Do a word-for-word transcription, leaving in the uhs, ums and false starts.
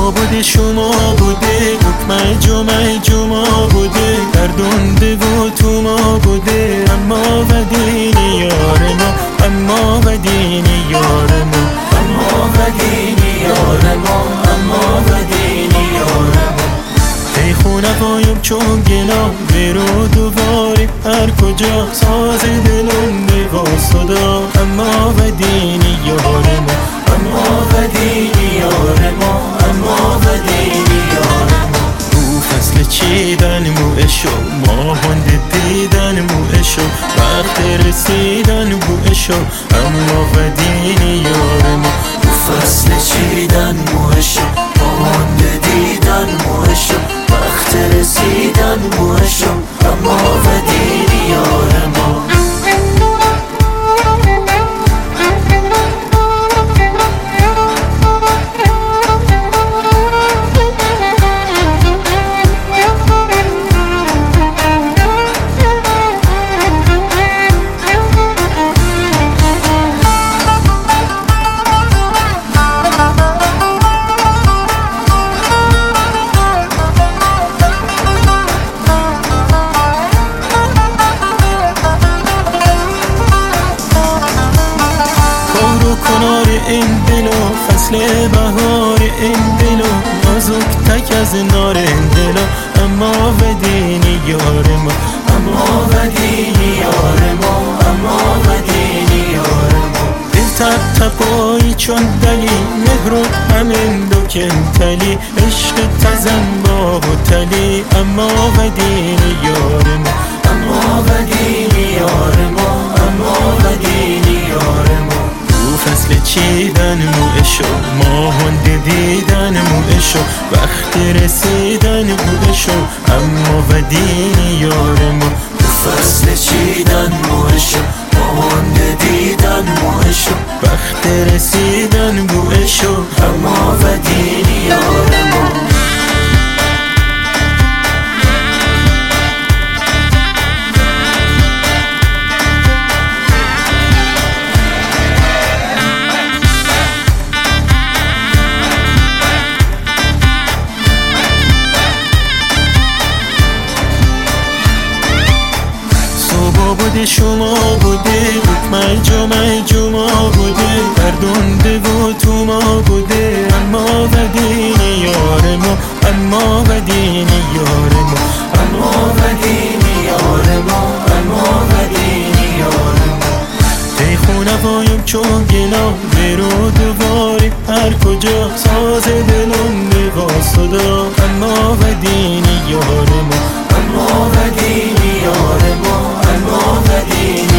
بوده شما بوده، حکم جمعه جمعه بوده، گردونده و تو ما بوده، اما و دین یار ما، اما و دین یار ما، اما و دین یار ما، اما و دین یار ما. ای خونه پایم چون گلا برو دوباره هر کجا، ساز دلم با صدا، اما و دین یار ما، اما و دین یار ما، اما و دین یار ما. رو فصل چیدن موعشو، ماهند دیدن موعشو، وقت رسیدن بوعشو، اما و دین یار ما. رو فصل چیدن موعشو، ماهند دیدن موعشو، وقت رسیدن بوعشو، اما و دین یار ما. کنار این دلو فصل بهار این دلو، نازک تک از نار این دلو، اما و دین یار ما، اما و دین یار ما، اما و دین یار ما. دل تپ تپایی چون دلی، مهرت همین دو کنتلی، عشق تزن با و تلی، اما و دین یار ما، اما و دین یار ما، اما و دین یار ما. فصل چیدن موعشو، ماهند دیدن موعشو، وقت رسیدن بوعشو، اما و دین یار ما. فصل چیدن موعشو، ماهند دیدن موعشو، وقت رسیدن بوعشو، اما و دین یار ما. بوده شما بوده، حکم جمعه جمعه بوده، گردونده و تو ما بوده، اما و دین یار ما، اما و دین یار ما، اما و دین یار ما، اما و دین یار ما. ای خونه پایم چون گلا برو دوباره هر کجا، ساز دلم با صدا، اما و دین یار ما، اما و دین یار ما، اما و دین